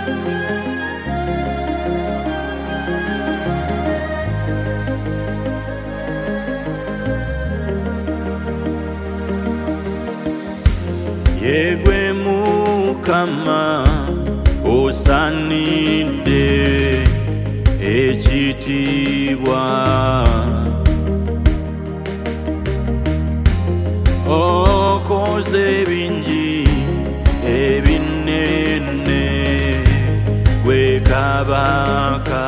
Yegwe Mukama osanidde ekitiibwa, okoze bingi ebinene gwe Kabaka.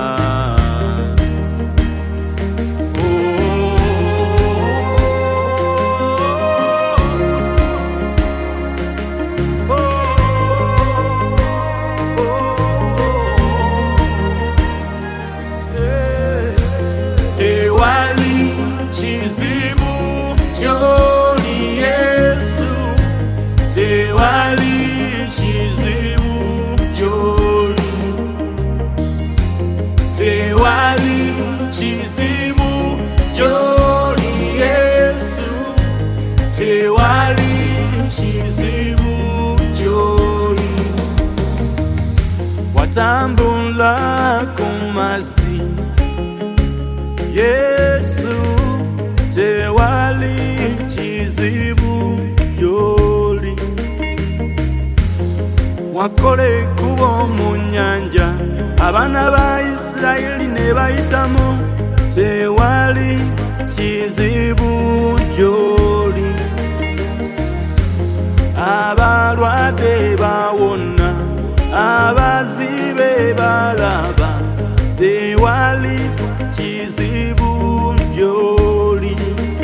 Watambula ku mazzi, Yesu, tewali kizibu gy'oli. Wakola ekkubo mu nnyanja, abaana ba Isirayiri ne bayitamu, tewali kizibu gy'oli. Abalwadde bawona, abazibe balaba, tewali kizibu gy'oli.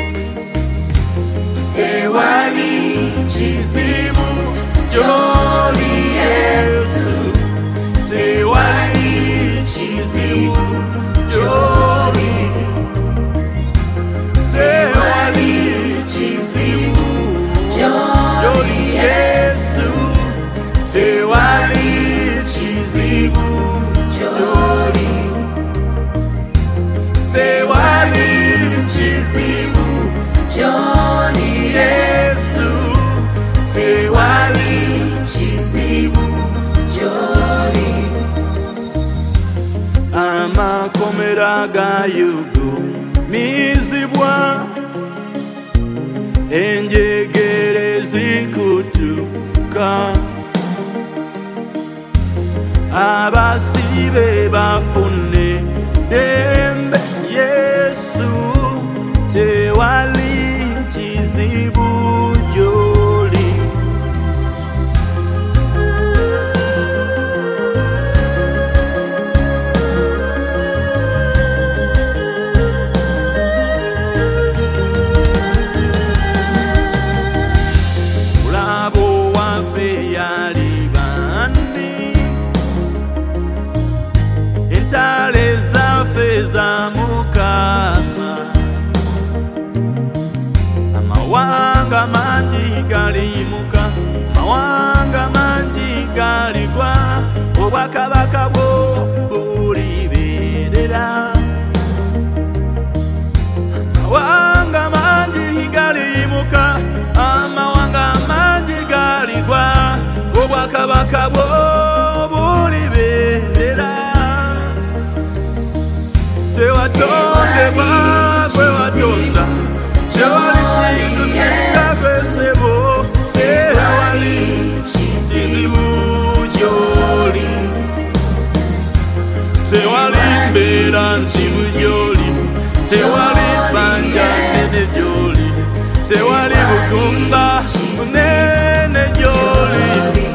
Tewali kizibu gy'oli Yesu, tewali kizibu gy'oli. Tewali kizibu gy'oli Yesu, tewali kizibu gy'oli. Tewali kizibu gy'oli Yesu, tewali kizibu gy'oli. Amakomera gayugumizibwa, enjegere zikutuka, abasibe bafune dembe. Yesu, tewali kizibu gy'oli. Mulabo waffe yali bandi, entale zaffe za Mukama. Amawanga mangi galiyimuka, amawanga mangi galigwa, obwakabaka bwo bulibeerera. Amawanga mangi galiyimuka, amawanga mangi galigwa, obwakabaka bwo bulibeerera. Tewatondebwa gwe watonda, tewali kintu singa gwe ssebo, tewali kizibu gy'oli. Tewali mbeera nzibu gy'oli, tewali bbanja nnene gy'oli, tewali bugumba bunene gy'oli.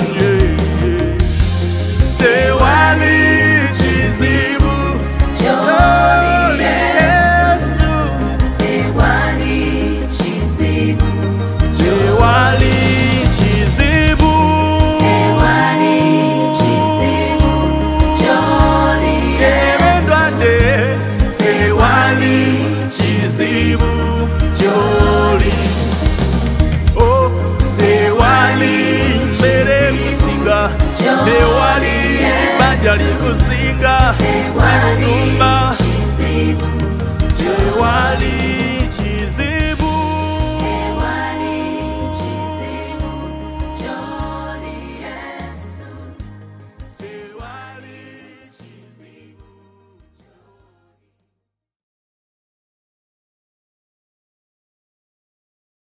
Tewali kizibu gy'oli Yesu, Tewali kizibu tewali kizibu, tewali kizibu gy'oli ebendwadde, tewali kizibu gy'oli. Oh, tewali mbere kusinga, tewali